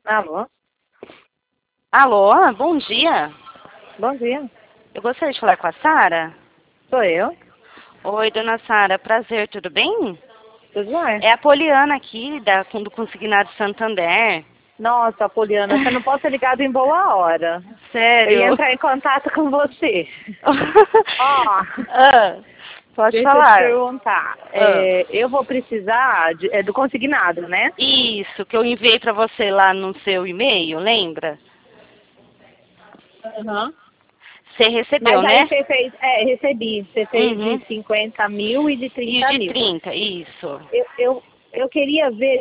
Alô? Alô, bom dia. Bom dia. Eu gostaria de falar com a Sara. Sou eu. Oi, dona Sara, prazer, tudo bem? Tudo bem? É a Poliana aqui, do Consignado Santander. Nossa, Poliana, você não pode ter ligado em boa hora. Eu ia Sério? entrar em contato com você. Ó, Ah, pode deixa eu te falar. perguntar. Ah. Eu vou precisar do consignado, né? Isso, que eu enviei para você lá no seu e-mail, lembra? Aham. Você recebeu, Mas aí né? você fez, recebi. Você fez de Uhum. 50 mil e de E 30 de mil. 30, isso. Eu queria ver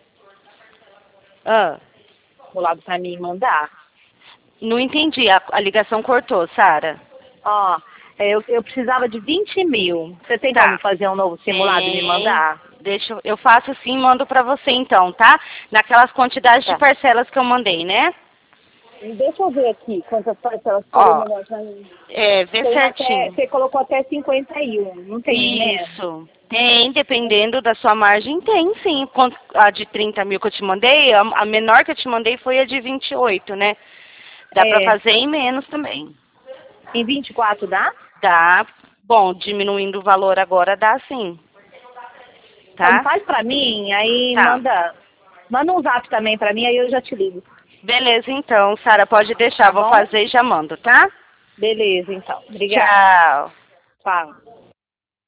Ah, o lado para mim mandar. não entendi, a ligação cortou, Sara. Ó, eu precisava de 20 mil. Você tem como Tá. fazer um novo simulado e me Tem. mandar? Eu faço sim, mando pra você então, tá? Naquelas quantidades de Tá. parcelas que eu mandei, né? Deixa eu ver aqui quantas parcelas ficaria Ó, melhor pra mim. vê Tem até, certinho. você colocou até 51, não tem menos? Isso. Tem, dependendo da sua margem, tem sim. A de 30 mil que eu te mandei, a menor que eu te mandei foi a de 28, né? Dá pra É, fazer em menos também. em 24 dá? Dá. Bom, diminuindo o valor agora dá sim. Então Tá? faz pra mim, aí Tá. manda um zap também pra mim, aí eu já te ligo. Beleza, então, Sara, pode deixar. Tá Vou bom? fazer e já mando, tá? Beleza, então. Obrigada. Tchau. Tchau.